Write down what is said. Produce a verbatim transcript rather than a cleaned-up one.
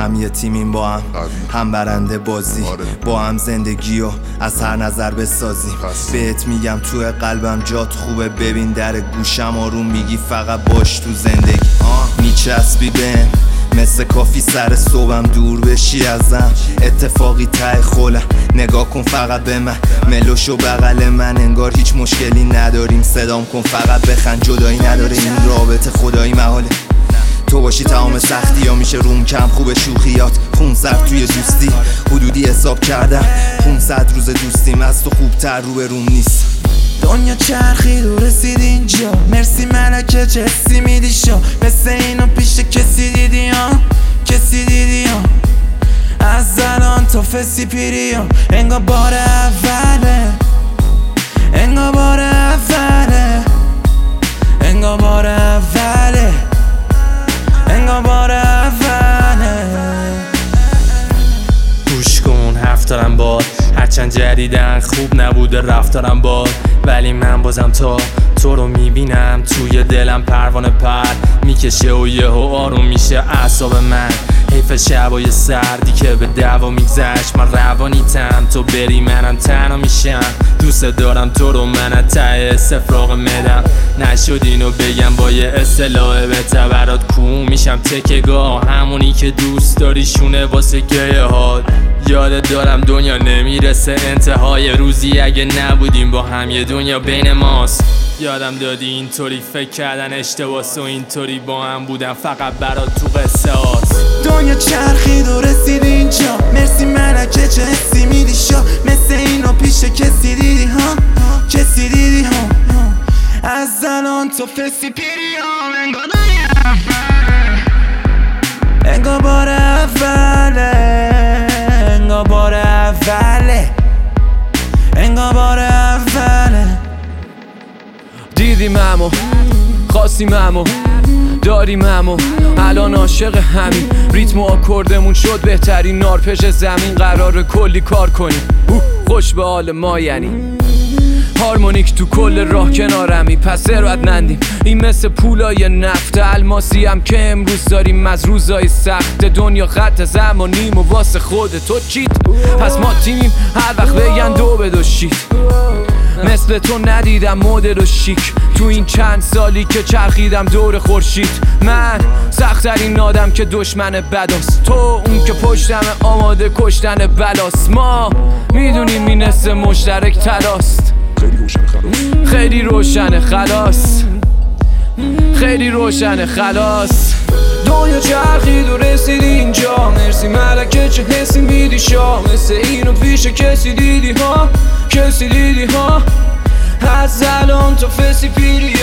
هم یه تیمیم با هم هم برنده بازی با هم زندگی و از هر نظر بسازیم. بهت میگم توی قلبم جات خوبه، ببین در گوشم آروم میگی فقط باش تو زندگی. میچسبی بهم مثل کافی سر صبحم، دور بشی ازم اتفاقی ته خولم. نگاه کن فقط به من، ملوش و بغل من، انگار هیچ مشکلی نداریم. صدام کن فقط بخند، جدایی نداره این رابطه، خدایی محاله تو باشی تمام سختی ها میشه روم کم. خوب شوخیات خون سر توی دوستی، حدودی حساب کردم پونصد روز دوستیم، از تو خوبتر رو به روم نیست. دنیا چرخید و رسید اینجا، مرسی ملکه چه حسی میدی شا، مثل اینو پیش کسی دیدی ها، کسی دیدی ها. از الان تا فسی پیری ها، انگار بار اوله، انگار بار اوله، انگار بار اوله، انگار بار اوله. گوش کن حرف دارم باد، هرچند جدیدن خوب نبوده رفتارم باد، ولی من بازم تا تو رو میبینم توی دلم پروانه پر میکشه و یهو آروم میشه اعصاب من. حیف شبای سردی که به دعوا میگذشت، من روانیتم تو بری منم تنها میشم. دوست دارم تو رو من ته سفراغ مدم، نشد اینو بگم با یه اصطلاح به تبرات کو میشم تکگاه، همونی که دوست داری شونه واسه گیه هات. یادت دارم دنیا نمیرسه انتهای روزی اگه نبودیم با هم، یه دنیا بین ماست. یادم دادی اینطوری فکر کردن اشتباس و اینطوری با هم بودن فقط برات تو قصه هاست. دنیا چرخید و رسید اینجا، مرسی ملکه چه حسی میدی شا، مثل اینو پیش کسی دیدی ها، کسی دیدی ها. از الان تو فسی پیری ها، انگار انگار بار اوله، انگار بار اوله، انگار بار اوله. دیدیم همو خواستیم همو داریم همو، الان عاشق همین ریتم و آکوردمون شد بهترین نارپش زمین. قراره کلی کار کنیم خوش به حال ما، یعنی هارمونیک تو کل راه کنارمی، پس ثروتمندیم. این مثل پولای نفت الماسی هم که امروز داریم از روزای سخت دنیا. خط زمانیم و واسه خود تو چیت، پس ما تیمیم هر وقت بگن دو به دو شید. مثل تو ندیدم مدل و شیک تو این چند سالی که چرخیدم دور خورشید. من سخت‌ترین آدم که دشمن بداست، تو اون که پشتم آماده کشتن بلاست. ما میدونیم این اسم مشترک تلاست، خیلی روشن خلاص، خیلی روشن خلاص. دنیا چرخید و رسید اینجا، مرسی ملکه چه حسی میدی شا، مثل اینو پیش کسی دیدی ها، کسی دیدی ها. از الان تا فسی پیری